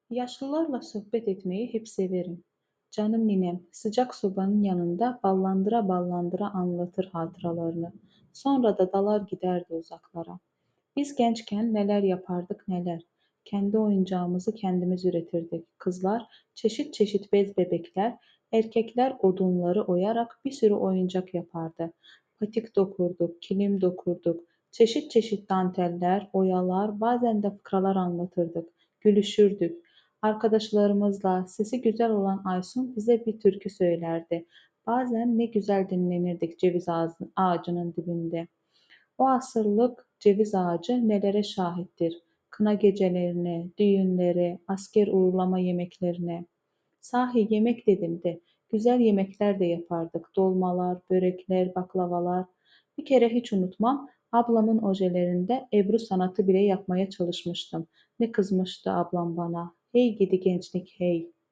Yaşlılarla sohbet etmeyi hep severim. Canım ninem sıcak sobanın yanında ballandıra ballandıra anlatır hatıralarını. Sonra da dalar giderdi uzaklara. Biz gençken neler yapardık neler. Kendi oyuncağımızı kendimiz üretirdik. Kızlar çeşit çeşit bez bebekler, erkekler odunları oyarak bir sürü oyuncak yapardı. Patik dokurduk, kilim dokurduk, çeşit çeşit danteller, oyalar, bazen de fıkralar anlatırdık. Gülüşürdük. Arkadaşlarımızla sesi güzel olan Aysun bize bir türkü söylerdi. Bazen ne güzel dinlenirdik ağacının dibinde. O asırlık ceviz ağacı nelere şahittir? Kına gecelerine, düğünlere, asker uğurlama yemeklerine. Sahi yemek dedim de, güzel yemekler de yapardık. Dolmalar, börekler, baklavalar. Bir kere hiç unutmam, ablamın ojelerinde Ebru sanatı bile yapmaya çalışmıştım. Ne kızmıştı ablam bana. Hey gidi gençlik hey.